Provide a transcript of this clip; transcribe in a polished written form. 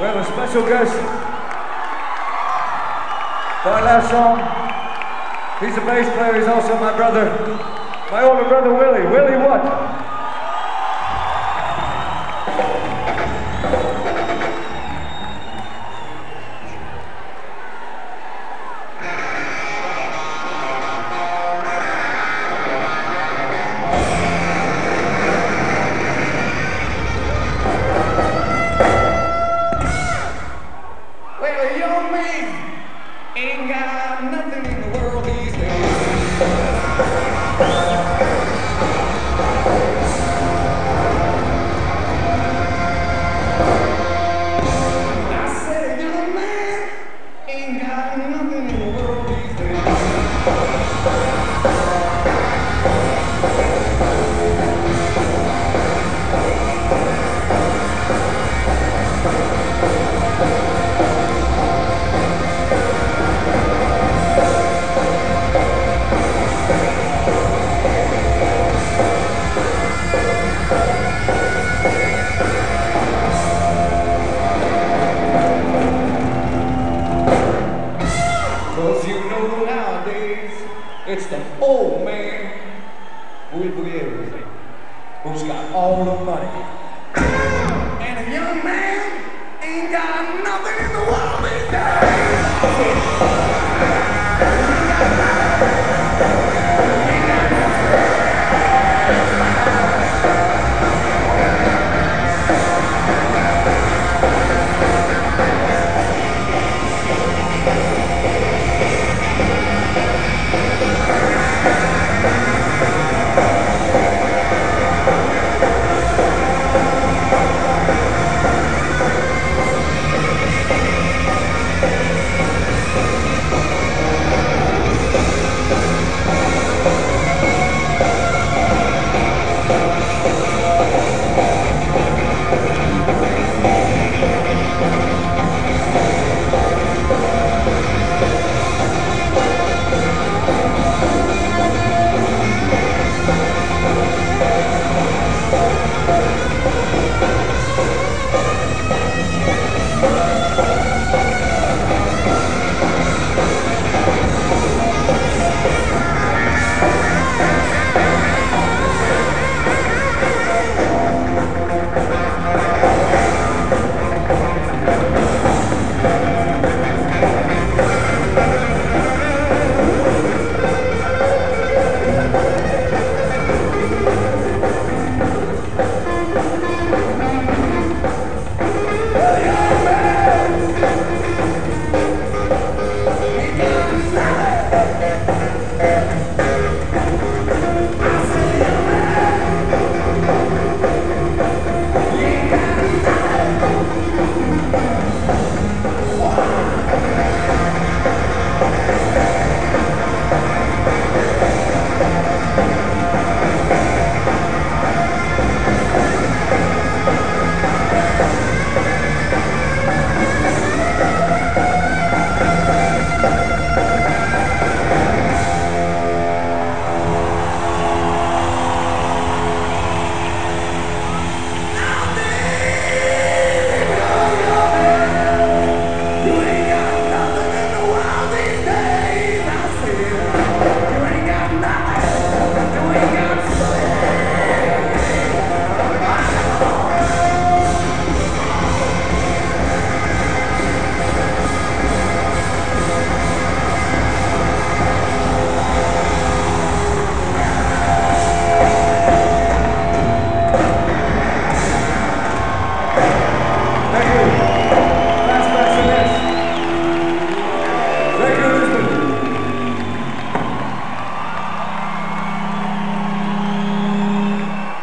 We have a special guest for our last song. He's a bass player, he's also my brother, my older brother Willie. Willie what? Ain't got nothing in the world these days. I said a young man ain't got nothing in the world these days. Cause you know nowadays, it's the old man who will boogie everything, who's got all the money. And a young man ain't got nothing in the world these days.